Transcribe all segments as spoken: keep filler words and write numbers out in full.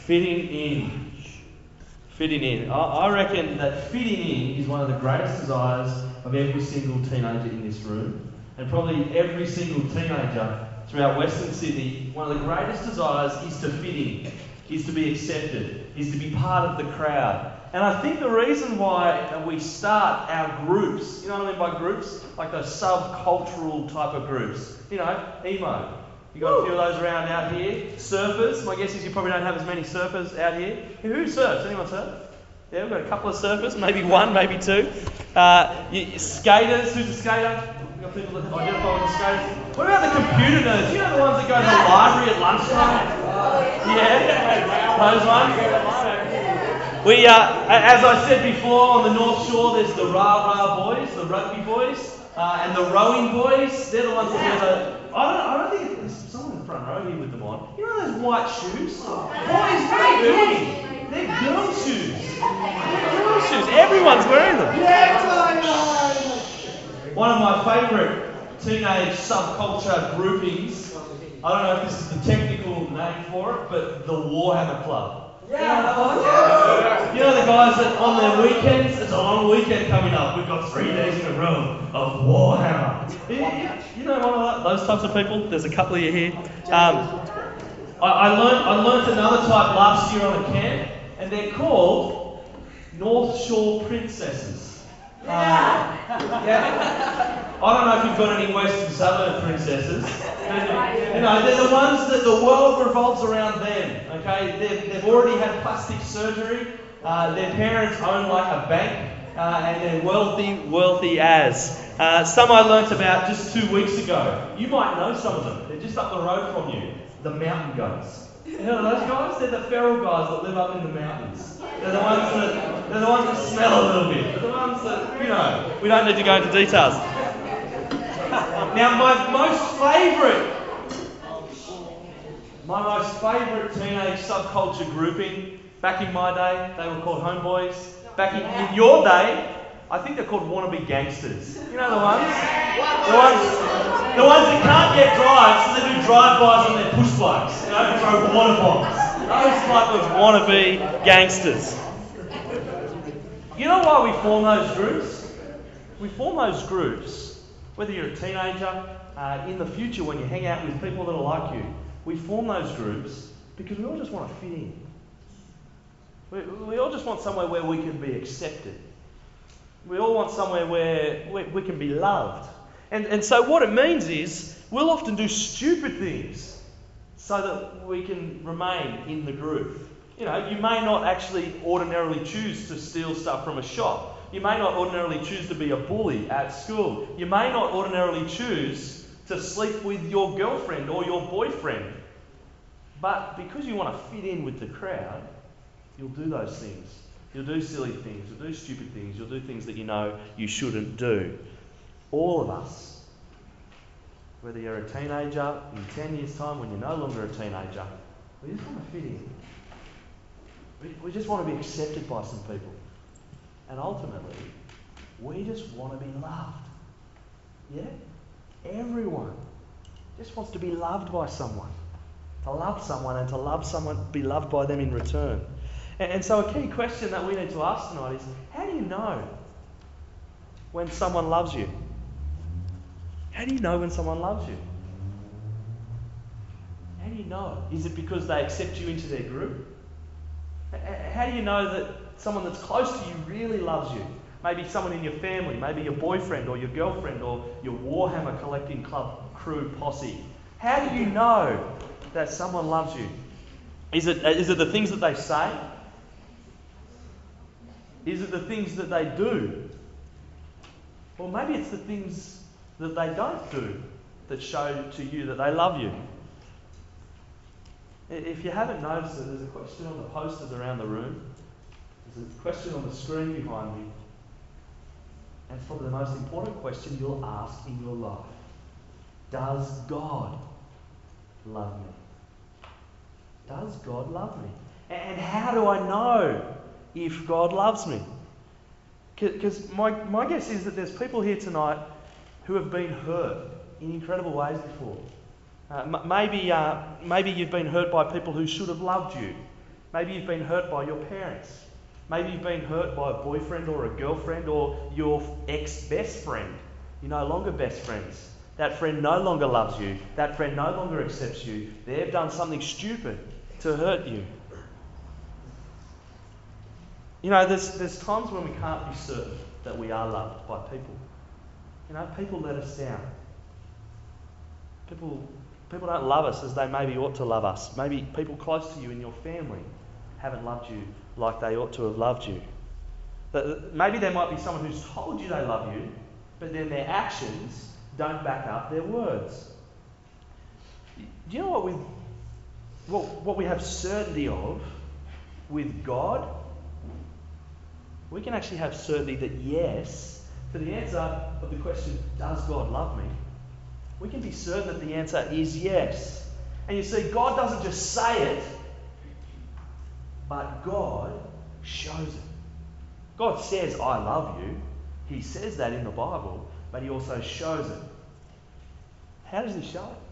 Fitting in. Fitting in. I, I reckon that fitting in is one of the greatest desires of every single teenager in this room. And probably every single teenager throughout Western Sydney, one of the greatest desires is to fit in, is to be accepted, is to be part of the crowd. And I think the reason why we start our groups, you know what I mean by groups? Like those subcultural type of groups. You know, emo. You got a few of those around out here. Surfers. My guess is you probably don't have as many surfers out here. Who surfs? Anyone surf? Yeah, we've got a couple of surfers. Maybe one, maybe two. Uh, you, skaters. Who's a skater? We've got people that identify with the skaters. What about the computer nerds? You know the ones that go to the library at lunchtime? Yeah, those ones. We, uh, as I said before, on the North Shore, there's the Rah Rah boys, the rugby boys, uh, and the rowing boys. They're the ones that wear the... I don't, I don't think there's someone in the front row here with them on. You know those white shoes? Boys, what are you doing? They're girl shoes. They're girl shoes. Everyone's wearing them. One of my favourite teenage subculture groupings, I don't know if this is the technical name for it, but the Warhammer Club. Yeah. You know the guys that on their weekends, it's a long weekend coming up, we've got three days in a row of Warhammer. You, you, you know one of those types of people? There's a couple of you here. Um, I, I learned I learned another type last year on a camp, and they're called North Shore Princesses. Uh, yeah. I don't know if you've got any Western Suburb princesses. You know, they're the ones that the world revolves around them. Okay, they've, they've already had plastic surgery. Uh, their parents own like a bank, uh, and they're wealthy, wealthy as. Uh, some I learnt about just two weeks ago. You might know some of them. They're just up the road from you. The mountain goats. You know those guys? They're the feral guys that live up in the mountains. They're the ones that they're the ones that smell a little bit. They're the ones that, you know, we don't need to go into details. Now, my most favourite, my most favourite teenage subculture grouping, back in my day, they were called homeboys. Back in, in your day, I think they're called wannabe gangsters. You know the ones? The ones, the ones that can't get drives, so they do drive-bys on their push bikes, you know, and throw water bombs. Those type of wannabe gangsters. You know why we form those groups? We form those groups, whether you're a teenager, uh, in the future when you hang out with people that are like you, we form those groups because we all just want to fit in. We, we all just want somewhere where we can be accepted. We all want somewhere where we, we can be loved. And, and so what it means is we'll often do stupid things so that we can remain in the group. You know, you may not actually ordinarily choose to steal stuff from a shop. You may not ordinarily choose to be a bully at school. You may not ordinarily choose to sleep with your girlfriend or your boyfriend. But because you want to fit in with the crowd, you'll do those things. You'll do silly things. You'll do stupid things. You'll do things that you know you shouldn't do. All of us, whether you're a teenager in ten years' time, when you're no longer a teenager, we just want to fit in. We, we just want to be accepted by some people. And ultimately, we just want to be loved. Yeah? Everyone just wants to be loved by someone. To love someone and to love someone, be loved by them in return. And, and so a key question that we need to ask tonight is, how do you know when someone loves you? How do you know when someone loves you? How do you know? Is it because they accept you into their group? How do you know that someone that's close to you really loves you? Maybe someone in your family, maybe your boyfriend or your girlfriend or your Warhammer collecting club crew posse. How do you know that someone loves you? Is it, is it the things that they say? Is it the things that they do? Or maybe it's the things that they don't do that show to you that they love you. If you haven't noticed it, there's a question on the posters around the room. There's a question on the screen behind me. And it's probably the most important question you'll ask in your life. Does God love me? Does God love me? And how do I know if God loves me? Because my, my guess is that there's people here tonight who have been hurt in incredible ways before. Uh, m- maybe, uh, maybe you've been hurt by people who should have loved you. Maybe you've been hurt by your parents. Maybe you've been hurt by a boyfriend or a girlfriend or your ex-best friend. You're no longer best friends. That friend no longer loves you. That friend no longer accepts you. They've done something stupid to hurt you. You know, there's, there's times when we can't be certain that we are loved by people. You know, people let us down. People, people don't love us as they maybe ought to love us. Maybe people close to you in your family haven't loved you like they ought to have loved you. Maybe there might be someone who's told you they love you, but then their actions don't back up their words. Do you know what we, what, what we have certainty of with God? We can actually have certainty that yes, for the answer of the question, does God love me? We can be certain that the answer is yes. And you see, God doesn't just say it, but God shows it. God says, I love you. He says that in the Bible, but he also shows it. How does he show it?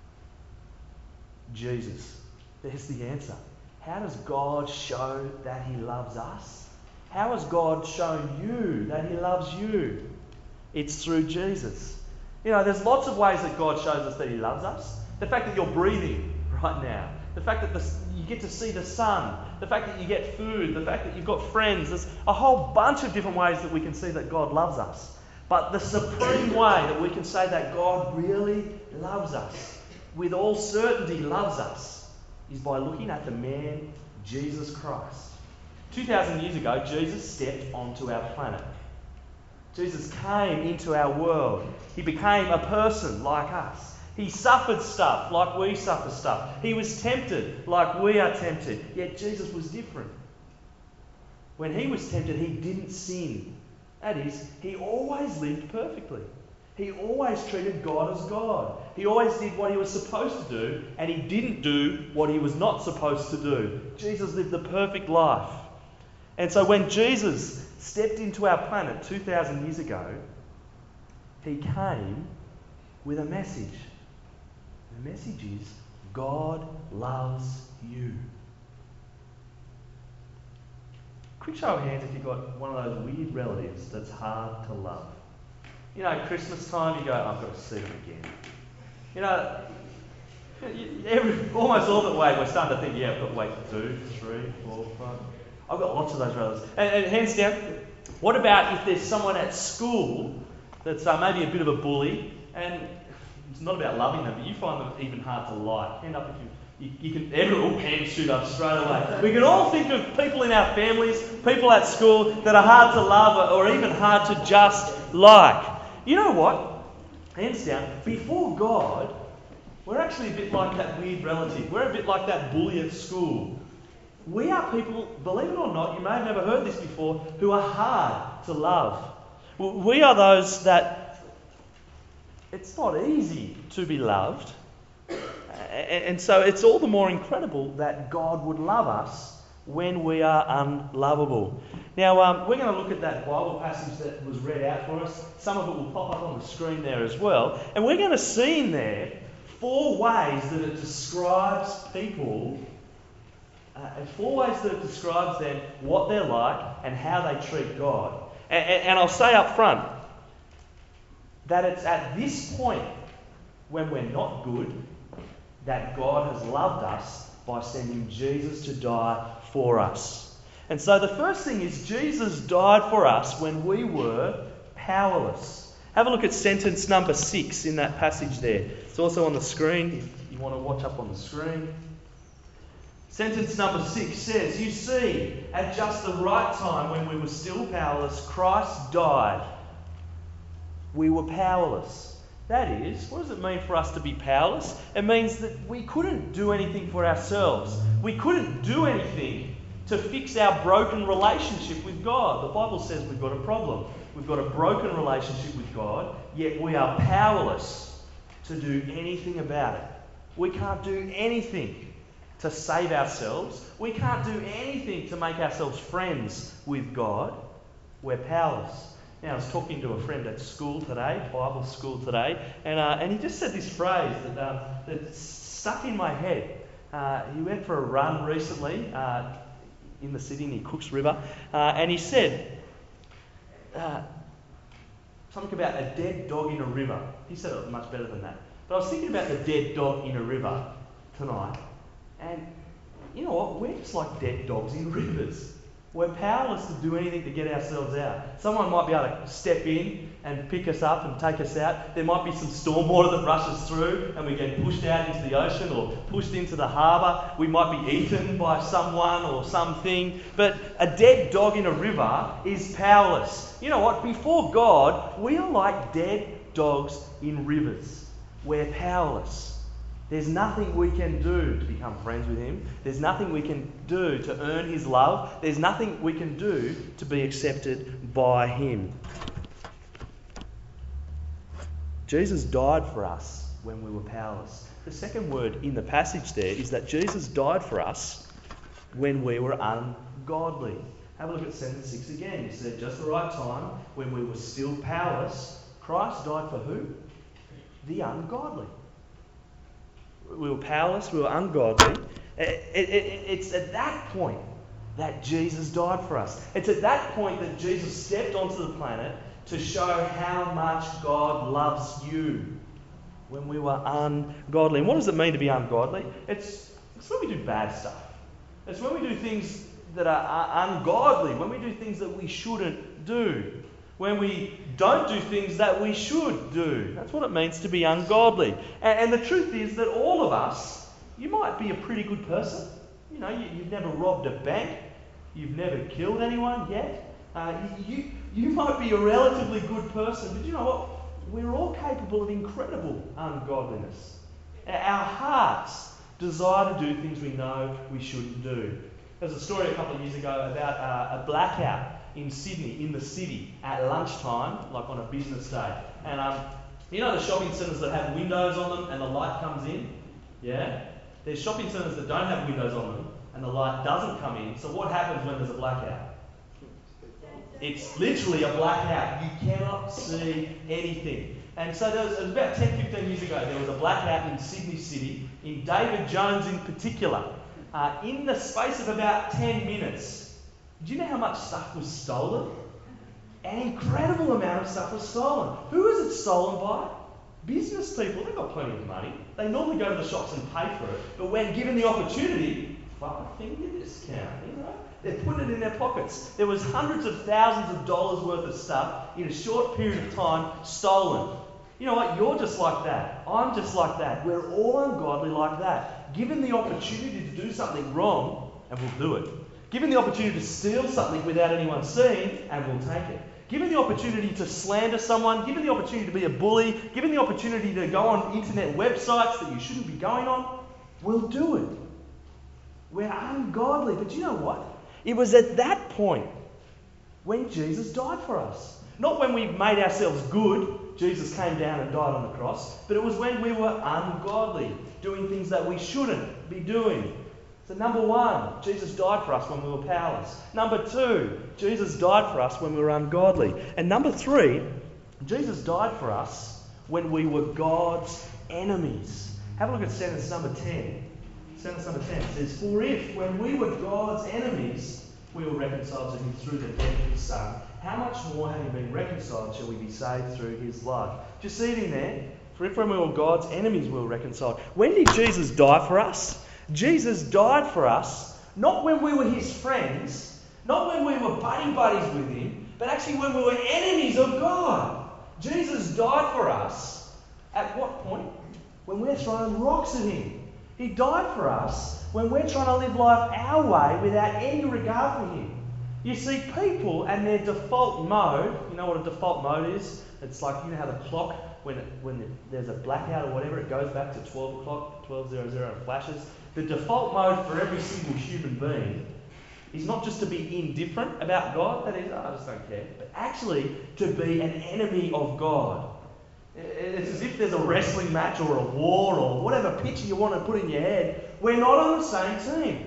Jesus. There's the answer. How does God show that he loves us? How has God shown you that he loves you? It's through Jesus. You know, there's lots of ways that God shows us that he loves us. The fact that you're breathing right now. The fact that the, you get to see the sun. The fact that you get food. The fact that you've got friends. There's a whole bunch of different ways that we can see that God loves us. But the supreme way that we can say that God really loves us, with all certainty loves us, is by looking at the man, Jesus Christ. two thousand years ago, Jesus stepped onto our planet. Jesus came into our world. He became a person like us. He suffered stuff like we suffer stuff. He was tempted like we are tempted. Yet Jesus was different. When he was tempted, he didn't sin. That is, he always lived perfectly. He always treated God as God. He always did what he was supposed to do, and he didn't do what he was not supposed to do. Jesus lived the perfect life. And so when Jesus stepped into our planet two thousand years ago, he came with a message. The message is, God loves you. Quick show of hands if you've got one of those weird relatives that's hard to love. You know, Christmas time, you go, I've got to see them again. You know, every, almost all the way, we're starting to think, yeah, I've got to wait two, three, four, five. I've got lots of those relatives. And, and hands down, what about if there's someone at school that's uh, maybe a bit of a bully, and it's not about loving them, but you find them even hard to like? Hand up if you... You, you can, everyone will hand shoot up straight away. We can all think of people in our families, people at school that are hard to love or even hard to just like. You know what? Hands down, before God, we're actually a bit like that weird relative. We're a bit like that bully at school. We are people, believe it or not, you may have never heard this before, who are hard to love. We are those that it's not easy to be loved. And so it's all the more incredible that God would love us when we are unlovable. Now, um, we're going to look at that Bible passage that was read out for us. Some of it will pop up on the screen there as well. And we're going to see in there four ways that it describes people, uh, and four ways that it describes them, what they're like, and how they treat God. And, and, and I'll say up front that it's at this point when we're not good that God has loved us by sending Jesus to die for us. And so the first thing is Jesus died for us when we were powerless. Have a look at sentence number six in that passage there. It's also on the screen if you want to watch up on the screen. Sentence number six says, "You see, at just the right time when we were still powerless, Christ died." We were powerless. That is, what does it mean for us to be powerless? It means that we couldn't do anything for ourselves. We couldn't do anything to fix our broken relationship with God. The Bible says we've got a problem. We've got a broken relationship with God, yet we are powerless to do anything about it. We can't do anything to save ourselves. We can't do anything to make ourselves friends with God. We're powerless. Now, I was talking to a friend at school today, Bible school today, and uh, and he just said this phrase that uh, that stuck in my head. Uh, he went for a run recently uh, in the city near Cooks River, uh, and he said uh, something about a dead dog in a river. He said it much better than that. But I was thinking about the dead dog in a river tonight, and you know what? We're just like dead dogs in rivers. We're powerless to do anything to get ourselves out. Someone might be able to step in and pick us up and take us out. There might be some storm water that rushes through and we get pushed out into the ocean or pushed into the harbour. We might be eaten by someone or something. But a dead dog in a river is powerless. You know what? Before God, we are like dead dogs in rivers. We're powerless. There's nothing we can do to become friends with him. There's nothing we can do to earn his love. There's nothing we can do to be accepted by him. Jesus died for us when we were powerless. The second word in the passage there is that Jesus died for us when we were ungodly. Have a look at sentence six again. He said, just the right time, when we were still powerless, Christ died for who? The ungodly. We were powerless, we were ungodly. It, it, it, it's at that point that Jesus died for us. It's at that point that Jesus stepped onto the planet to show how much God loves you when we were ungodly. And what does it mean to be ungodly? It's, it's when we do bad stuff. It's when we do things that are, are ungodly, when we do things that we shouldn't do. When we don't do things that we should do. That's what it means to be ungodly. And, and the truth is that all of us, you might be a pretty good person. You know, you, you've never robbed a bank. You've never killed anyone yet. Uh, you, you might be a relatively good person. But you know what? We're all capable of incredible ungodliness. Our hearts desire to do things we know we shouldn't do. There was a story a couple of years ago about uh, a blackout in Sydney, in the city, at lunchtime, like on a business day. And um, you know the shopping centres that have windows on them and the light comes in? Yeah? There's shopping centres that don't have windows on them and the light doesn't come in. So what happens when there's a blackout? It's literally a blackout. You cannot see anything. And so there was, it was about ten, fifteen years ago, there was a blackout in Sydney City, in David Jones in particular. Uh, in the space of about ten minutes, do you know how much stuff was stolen? An incredible amount of stuff was stolen. Who is it stolen by? Business people. They've got plenty of money. They normally go to the shops and pay for it. But when given the opportunity, fuck, finger discount, you know? They're putting it in their pockets. There was hundreds of thousands of dollars worth of stuff in a short period of time stolen. You know what? You're just like that. I'm just like that. We're all ungodly like that. Given the opportunity to do something wrong, and we'll do it. Given the opportunity to steal something without anyone seeing, and we'll take it. Given the opportunity to slander someone, given the opportunity to be a bully, given the opportunity to go on internet websites that you shouldn't be going on, we'll do it. We're ungodly. But you know what? It was at that point when Jesus died for us. Not when we made ourselves good, Jesus came down and died on the cross, but it was when we were ungodly, doing things that we shouldn't be doing. So number one, Jesus died for us when we were powerless. Number two, Jesus died for us when we were ungodly. And number three, Jesus died for us when we were God's enemies. Have a look at sentence number ten. Sentence number ten says, for if, when we were God's enemies, we were reconciled to him through the death of his Son, how much more, having been reconciled, shall we be saved through his blood? Do you see it in there? For if when we were God's enemies, we were reconciled. When did Jesus die for us? Jesus died for us, not when we were his friends, not when we were buddy buddies with him, but actually when we were enemies of God. Jesus died for us at what point? When we're throwing rocks at him. He died for us when we're trying to live life our way without any regard for him. You see, people and their default mode, you know what a default mode is? It's like, you know how the clock, when it, when there's a blackout or whatever, it goes back to twelve o'clock, twelve hundred and flashes. The default mode for every single human being is not just to be indifferent about God, that is, oh, I just don't care, but actually to be an enemy of God. It's as if there's a wrestling match or a war or whatever picture you want to put in your head. We're not on the same team.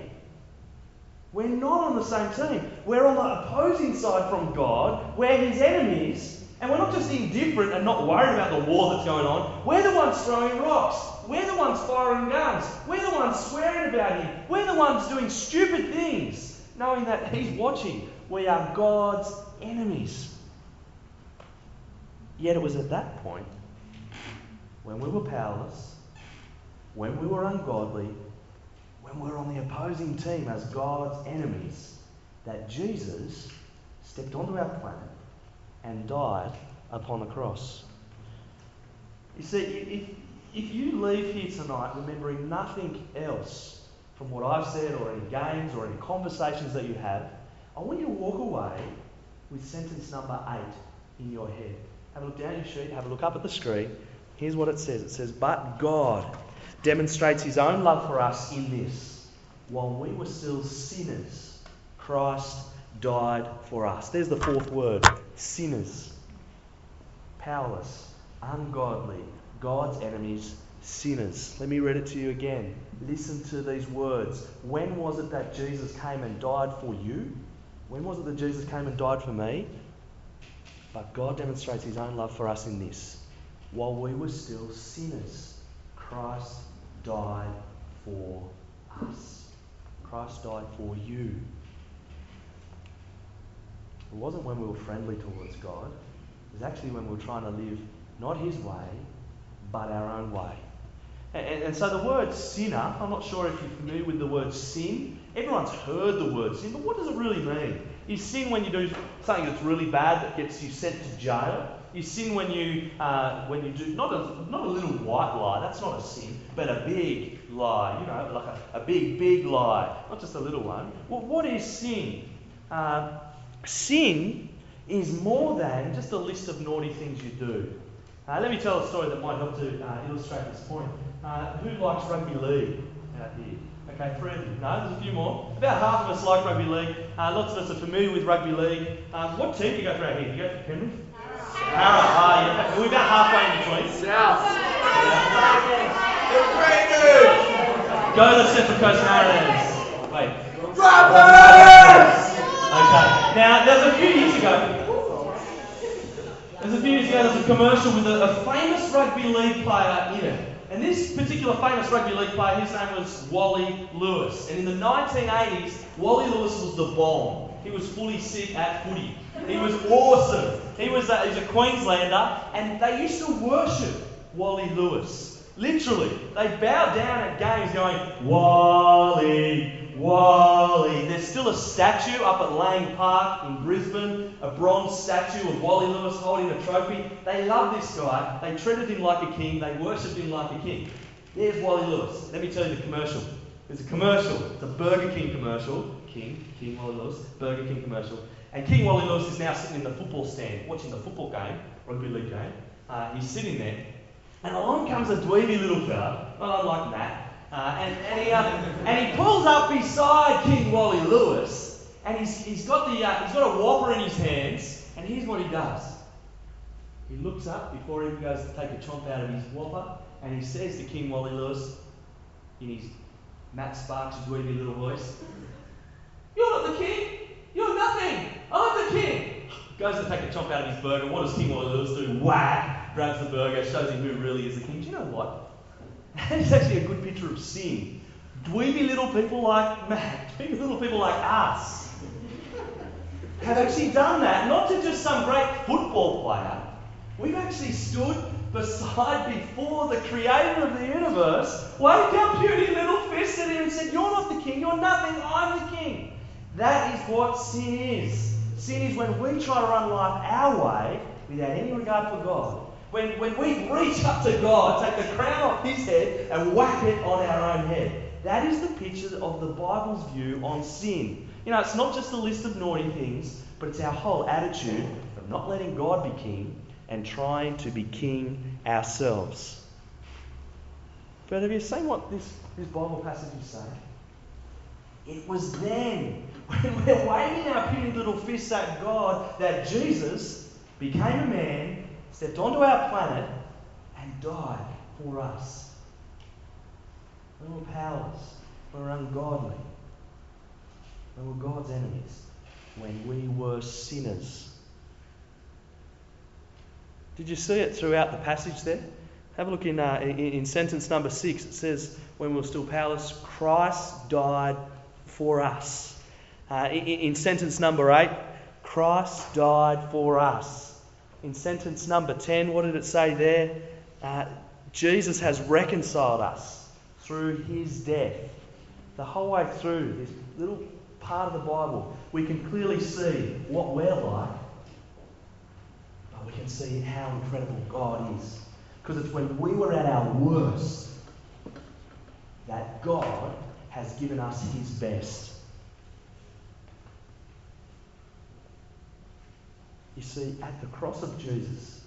We're not on the same team. We're on the opposing side from God. We're his enemies. And we're not just indifferent and not worried about the war that's going on. We're the ones throwing rocks. We're the ones firing guns. We're the ones swearing about him. We're the ones doing stupid things, knowing that he's watching. We are God's enemies. Yet it was at that point, when we were powerless, when we were ungodly, when we were on the opposing team as God's enemies, that Jesus stepped onto our planet and died upon the cross. You see, if, if you leave here tonight remembering nothing else from what I've said or any games or any conversations that you have, I want you to walk away with sentence number eight in your head. Have a look down your sheet, have a look up at the screen. Here's what it says. It says, but God demonstrates his own love for us in this. While we were still sinners, Christ died for us. There's the fourth word, sinners. Powerless, ungodly, God's enemies, sinners. Let me read it to you again. Listen to these words. When was it that Jesus came and died for you? When was it that Jesus came and died for me? But God demonstrates his own love for us in this. While we were still sinners, Christ died for us. Christ died for you. It wasn't when we were friendly towards God. It was actually when we were trying to live not his way, but our own way. And, and, and so the word sinner, I'm not sure if you're familiar with the word sin. Everyone's heard the word sin, but what does it really mean? You sin when you do something that's really bad that gets you sent to jail. You sin when you uh, when you do not a not a little white lie. That's not a sin, but a big lie. You know, like a, a big big lie, not just a little one. Well, what is sin? Uh, sin is more than just a list of naughty things you do. Uh, let me tell a story that might help to uh, illustrate this point. Uh, who likes rugby league out here? Okay, three of you. No, there's a few more. About half of us like rugby league. Uh, lots of us are familiar with rugby league. Um, what team do you go for out here? Do you go for Penrith? Para. Ah, yeah. We're about halfway in between. South. Yeah. Go to the Central Coast Mariners. Wait. Robbers! Okay. Now, there's a few years ago. There's a few years ago. There's a commercial with a, a famous rugby league player in it. And this particular famous rugby league player, his name was Wally Lewis. And in the nineteen eighties, Wally Lewis was the bomb. He was fully sick at footy. He was awesome. He was a, he was a Queenslander, and they used to worship Wally Lewis. Literally, they bowed down at games going, Wally, Wally. There's still a statue up at Lang Park in Brisbane, a bronze statue of Wally Lewis holding a trophy. They love this guy. They treated him like a king. They worshipped him like a king. There's Wally Lewis. Let me tell you the commercial. There's a commercial. It's a Burger King commercial. King, King Wally Lewis, Burger King commercial. And King Wally Lewis is now sitting in the football stand, watching the football game, rugby league game. Uh, he's sitting there. And along comes a dweeby little fella, not unlike Matt. Uh, and, and, he, uh, and he pulls up beside King Wally Lewis, and he's, he's, got the, uh, he's got a whopper in his hands, and here's what he does. He looks up before he goes to take a chomp out of his whopper, and he says to King Wally Lewis, in his Matt Sparks' dweeby little voice, "You're not the king! You're nothing! I'm the king!" Goes to take a chomp out of his burger. What does King Wally Lewis do? Whack! Grabs the burger, shows him who really is the king. Do you know what? It's actually a good picture of sin. Dweeby little people like Matt, dweeby little people like us, have actually done that, not to just some great football player. We've actually stood beside before the creator of the universe, waved our puny little fists at him and said, "You're not the king, you're nothing, I'm the king." That is what sin is. Sin is when we try to run life our way without any regard for God. When, when we reach up to God, take the crown off his head and whack it on our own head. That is the picture of the Bible's view on sin. You know, it's not just a list of naughty things, but it's our whole attitude of not letting God be king and trying to be king ourselves. But have you seen what this, this Bible passage is saying? It was then, when we're waving our puny little fists at God, that Jesus became a man, stepped onto our planet, and died for us. We were powerless. We were ungodly. We were God's enemies when we were sinners. Did you see it throughout the passage there? Have a look in, uh, in, in sentence number six. It says, when we were still powerless, Christ died for us. Uh, in, in sentence number eight, Christ died for us. In sentence number ten, what did it say there? Uh, Jesus has reconciled us through his death. The whole way through this little part of the Bible, we can clearly see what we're like, but we can see how incredible God is. Because it's when we were at our worst that God has given us his best. You see, at the cross of Jesus,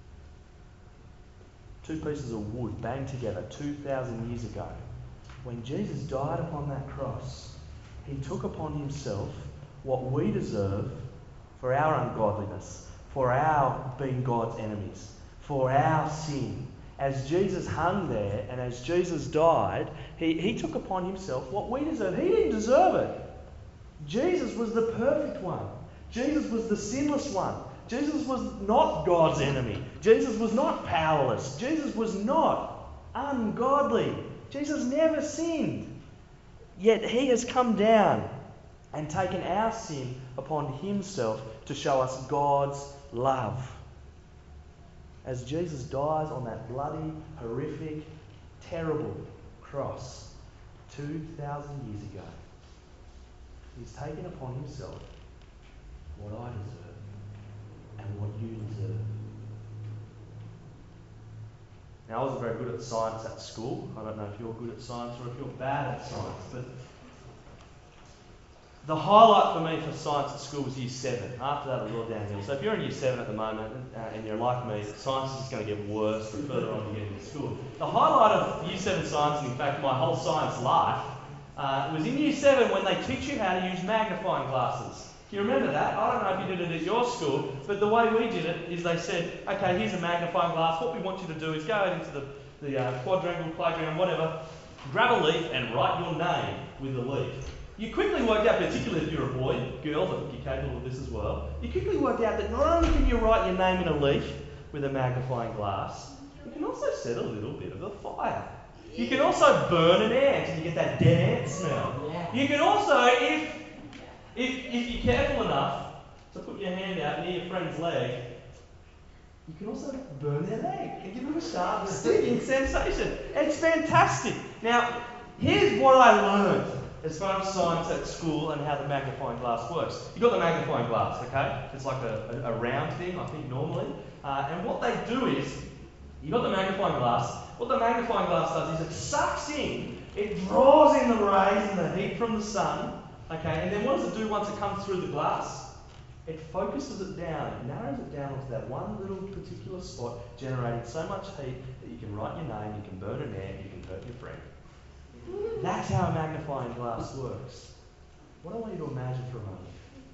two pieces of wood banged together two thousand years ago, when Jesus died upon that cross, he took upon himself what we deserve for our ungodliness, for our being God's enemies, for our sin. As Jesus hung there and as Jesus died, he, he took upon himself what we deserve. He didn't deserve it. Jesus was the perfect one. Jesus was the sinless one. Jesus was not God's enemy. Jesus was not powerless. Jesus was not ungodly. Jesus never sinned. Yet he has come down and taken our sin upon himself to show us God's love. As Jesus dies on that bloody, horrific, terrible cross two thousand years ago, he's taken upon himself what I deserve and what you deserve. Now, I wasn't very good at science at school. I don't know if you're good at science or if you're bad at science, but the highlight for me for science at school was year seven. After that, it was all downhill. So if you're in year seven at the moment uh, and you're like me, science is just going to get worse the further on you get into school. The highlight of year seven science, and in fact my whole science life, uh, was in year seven when they teach you how to use magnifying glasses. Do you remember that? I don't know if you did it at your school, but the way we did it is they said, okay, here's a magnifying glass. What we want you to do is go out into the, the uh, quadrangle, playground, whatever, grab a leaf and write your name with the leaf. You quickly worked out, particularly if you're a boy, girls, I think you're capable of this as well, you quickly worked out that not only can you write your name in a leaf with a magnifying glass, you can also set a little bit of a fire. You can also burn an ant and you get that dead ant smell. You can also, if If, if you're careful enough to put your hand out near your friend's leg, you can also burn their leg and give them a sharp, stinging sensation. It's fantastic. Now, here's what I learned as far as science at school and how the magnifying glass works. You've got the magnifying glass, okay? It's like a, a, a round thing, I think, normally. Uh, and what they do is, you've got the magnifying glass. What the magnifying glass does is it sucks in, it draws in the rays and the heat from the sun. Okay, and then what does it do once it comes through the glass? It focuses it down, it narrows it down onto that one little particular spot, generating so much heat that you can write your name, you can burn an ant, you can hurt your friend. That's how a magnifying glass works. What I want you to imagine for a moment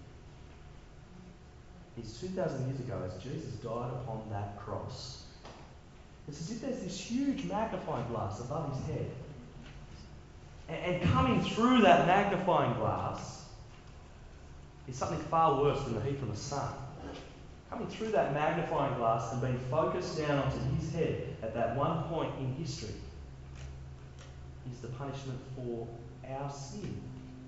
is two thousand years ago, as Jesus died upon that cross, it's as if there's this huge magnifying glass above his head. And coming through that magnifying glass is something far worse than the heat from the sun. Coming through that magnifying glass and being focused down onto his head at that one point in history is the punishment for our sin.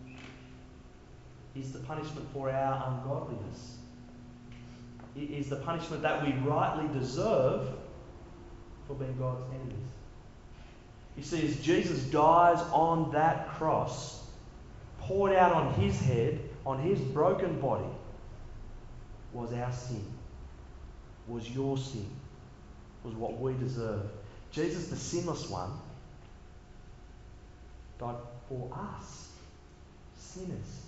Is the punishment for our ungodliness. It is the punishment that we rightly deserve for being God's enemies. You see, as Jesus dies on that cross, poured out on his head, on his broken body, was our sin, was your sin, was what we deserve. Jesus, the sinless one, died for us, sinners.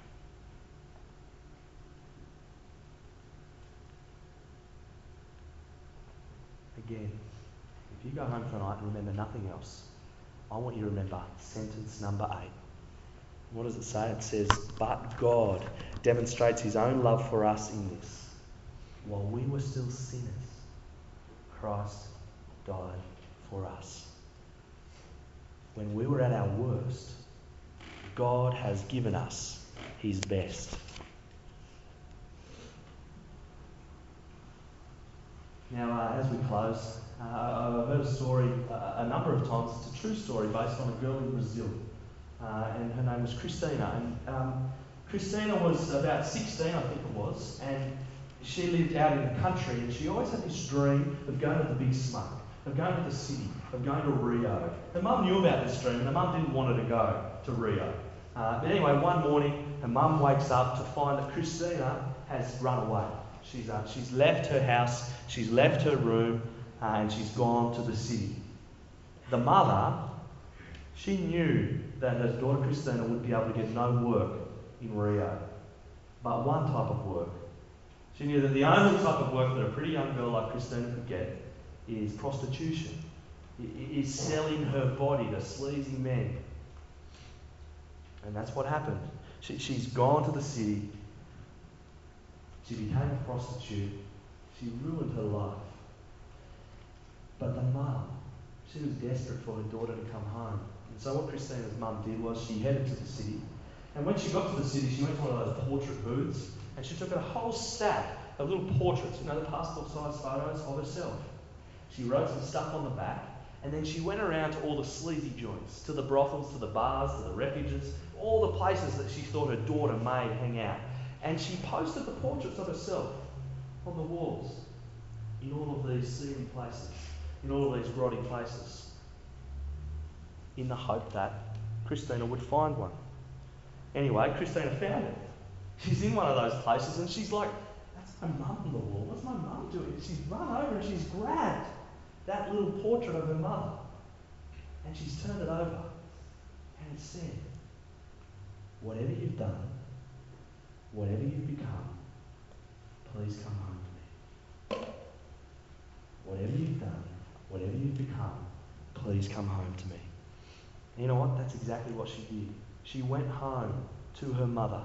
Again, if you go home tonight and remember nothing else, I want you to remember sentence number eight. What does it say? It says, but God demonstrates his own love for us in this. While we were still sinners, Christ died for us. When we were at our worst, God has given us his best. Now, uh, as we close, uh, I've heard a story uh, a number of times. It's a true story based on a girl in Brazil, uh, and her name was Christina. And um, Christina was about sixteen, I think it was, and she lived out in the country, and she always had this dream of going to the big smoke, of going to the city, of going to Rio. Her mum knew about this dream, and her mum didn't want her to go to Rio. Uh, but anyway, one morning, her mum wakes up to find that Christina has run away. She's, uh, she's left her house, she's left her room, uh, and she's gone to the city. The mother, she knew that her daughter Christina would be able to get no work in Rio, but one type of work. She knew that the only type of work that a pretty young girl like Christina could get is prostitution, I- is selling her body to sleazy men. And that's what happened. She, she's gone to the city. She became a prostitute. She ruined her life. But the mum, she was desperate for her daughter to come home. And so what Christina's mum did was she headed to the city. And when she got to the city, she went to one of those portrait booths and she took a whole stack of little portraits, you know, the passport-sized photos of herself. She wrote some stuff on the back, and then she went around to all the sleazy joints, to the brothels, to the bars, to the refuges, all the places that she thought her daughter may hang out. And she posted the portraits of herself on the walls in all of these seedy places, in all of these grotty places, in the hope that Christina would find one. Anyway, Christina found it. She's in one of those places and she's like, that's my mum on the wall. What's my mum doing? She's run over and she's grabbed that little portrait of her mother and she's turned it over and it said, whatever you've done, whatever you've become, please come home to me. Whatever you've done, whatever you've become, please come home to me. And you know what? That's exactly what she did. She went home to her mother.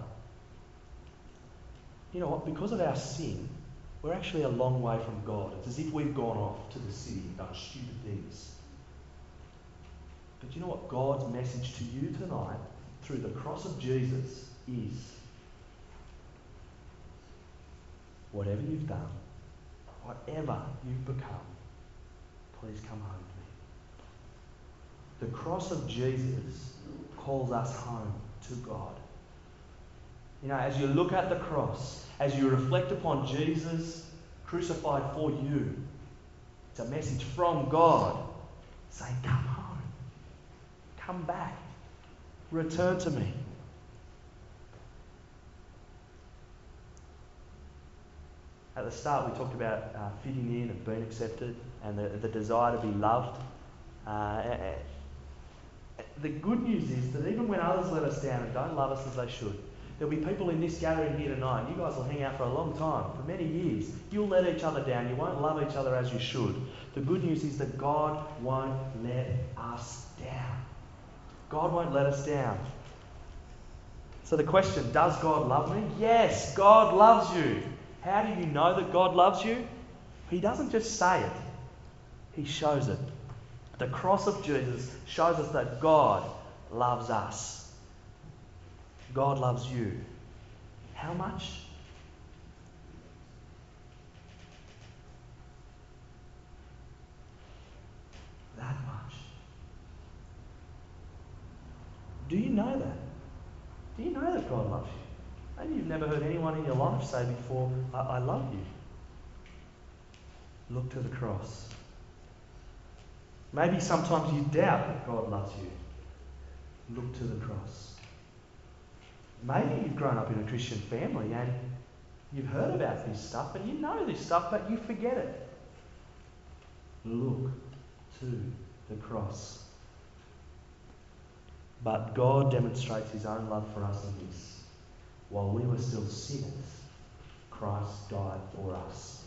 You know what? Because of our sin, we're actually a long way from God. It's as if we've gone off to the city and done stupid things. But you know what God's message to you tonight, through the cross of Jesus, is? Whatever you've done, whatever you've become, please come home to me. The cross of Jesus calls us home to God. You know, as you look at the cross, as you reflect upon Jesus crucified for you, it's a message from God saying, come home, come back, return to me. At the start we talked about uh, fitting in and being accepted and the, the desire to be loved. Uh, the good news is that even when others let us down and don't love us as they should, there'll be people in this gathering here tonight. You guys will hang out for a long time, for many years. You'll let each other down. You won't love each other as you should. The good news is that God won't let us down. God won't let us down. So the question, does God love me? Yes, God loves you. How do you know that God loves you? He doesn't just say it. He shows it. The cross of Jesus shows us that God loves us. God loves you. How much? That much. Do you know that? Do you know that God loves you? Maybe you've never heard anyone in your life say before, I, I love you. Look to the cross. Maybe sometimes you doubt that God loves you. Look to the cross. Maybe you've grown up in a Christian family and you've heard about this stuff and you know this stuff, but you forget it. Look to the cross. But God demonstrates his own love for us in this. While we were still sinners, Christ died for us.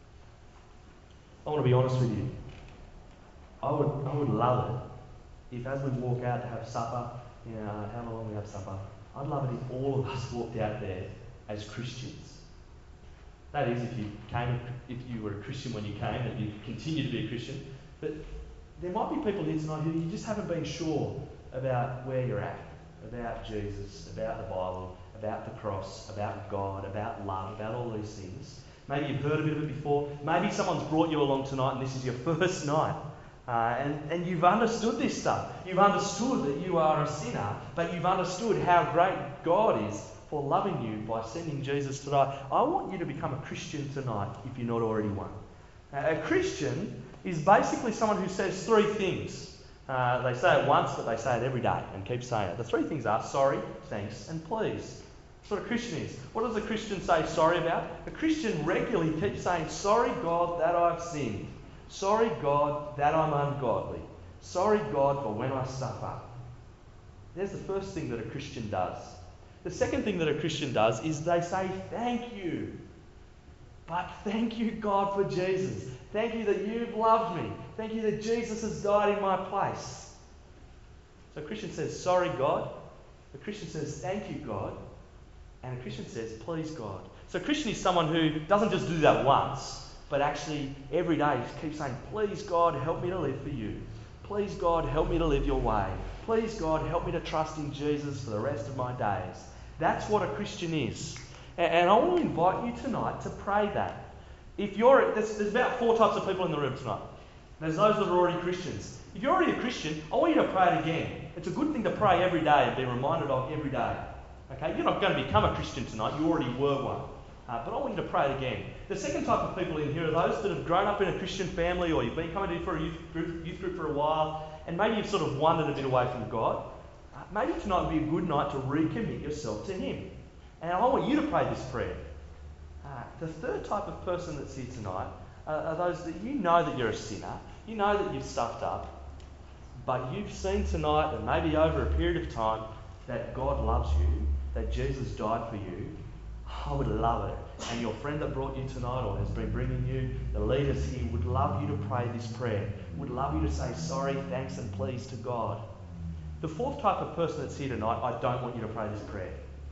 I want to be honest with you. I would, I would love it if as we walk out to have supper, you know, how long we have supper, I'd love it if all of us walked out there as Christians. That is, if you came, if you were a Christian when you came, and you continue to be a Christian. But there might be people here tonight who you just haven't been sure about where you're at, about Jesus, about the Bible, about the cross, about God, about love, about all these things. Maybe you've heard a bit of it before. Maybe someone's brought you along tonight and this is your first night. Uh, and, and you've understood this stuff. You've understood that you are a sinner, but you've understood how great God is for loving you by sending Jesus to die. I want you to become a Christian tonight if you're not already one. Uh, a Christian is basically someone who says three things. Uh, they say it once, but they say it every day and keep saying it. The three things are sorry, thanks, and please. That's what a Christian is. What does a Christian say sorry about? A Christian regularly keeps saying, sorry, God, that I've sinned. Sorry, God, that I'm ungodly. Sorry, God, for when I stuff up. There's the first thing that a Christian does. The second thing that a Christian does is they say, thank you. But thank you, God, for Jesus. Thank you that you've loved me. Thank you that Jesus has died in my place. So a Christian says, sorry, God. A Christian says, thank you, God. And a Christian says, please, God. So a Christian is someone who doesn't just do that once, but actually every day keeps saying, please, God, help me to live for you. Please, God, help me to live your way. Please, God, help me to trust in Jesus for the rest of my days. That's what a Christian is. And I want to invite you tonight to pray that. If you're, there's, there's about four types of people in the room tonight. There's those that are already Christians. If you're already a Christian, I want you to pray it again. It's a good thing to pray every day and be reminded of every day. Okay, you're not going to become a Christian tonight. You already were one. Uh, but I want you to pray it again. The second type of people in here are those that have grown up in a Christian family, or you've been coming in for a youth group, youth group for a while, and maybe you've sort of wandered a bit away from God. Uh, maybe tonight would be a good night to recommit yourself to Him. And I want you to pray this prayer. Uh, the third type of person that's here tonight uh, are those that you know that you're a sinner, you know that you've stuffed up, but you've seen tonight, and maybe over a period of time, that God loves you, that Jesus died for you. I would love it. And your friend that brought you tonight, or has been bringing you, the leaders here, would love you to pray this prayer. Would love you to say sorry, thanks, and please to God. The fourth type of person that's here tonight, I don't want you to pray this prayer.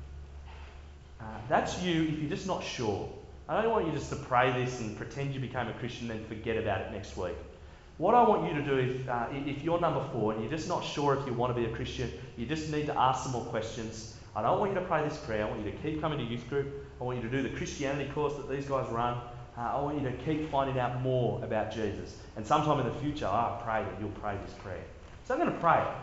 Uh, that's you if you're just not sure. I don't want you just to pray this and pretend you became a Christian and then forget about it next week. What I want you to do, if, uh, if you're number four and you're just not sure if you want to be a Christian, you just need to ask some more questions. I don't want you to pray this prayer. I want you to keep coming to youth group. I want you to do the Christianity course that these guys run. Uh, I want you to keep finding out more about Jesus. And sometime in the future, I pray that you'll pray this prayer. So I'm going to pray it.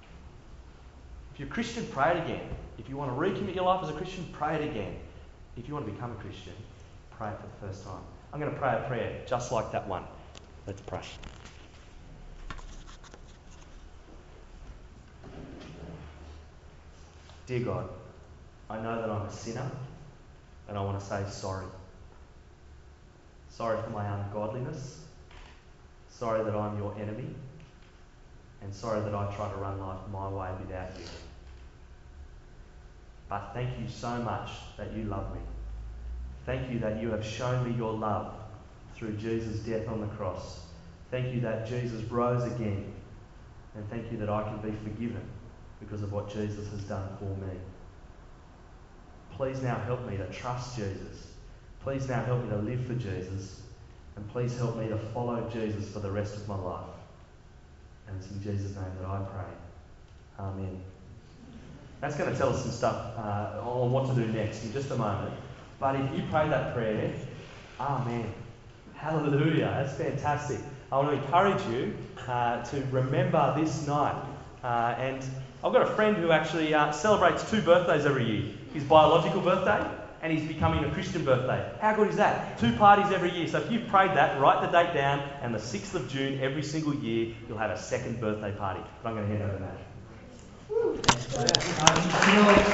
If you're a Christian, pray it again. If you want to recommit your life as a Christian, pray it again. If you want to become a Christian, pray it for the first time. I'm going to pray a prayer just like that one. Let's pray. Dear God, I know that I'm a sinner and I want to say sorry. Sorry for my ungodliness. Sorry that I'm your enemy. And sorry that I try to run life my way without you. But thank you so much that you love me. Thank you that you have shown me your love through Jesus' death on the cross. Thank you that Jesus rose again. And thank you that I can be forgiven because of what Jesus has done for me. Please now help me to trust Jesus. Please now help me to live for Jesus. And please help me to follow Jesus for the rest of my life. And it's in Jesus' name that I pray. Amen. That's going to tell us some stuff uh, on what to do next in just a moment. But if you pray that prayer, amen. Hallelujah. That's fantastic. I want to encourage you uh, to remember this night. Uh, and I've got a friend who actually uh, celebrates two birthdays every year. His biological birthday and he's becoming a Christian birthday. How good is that? Two parties every year. So if you've prayed that, write the date down, and the sixth of June every single year, you'll have a second birthday party. But I'm going to hand over to Matt.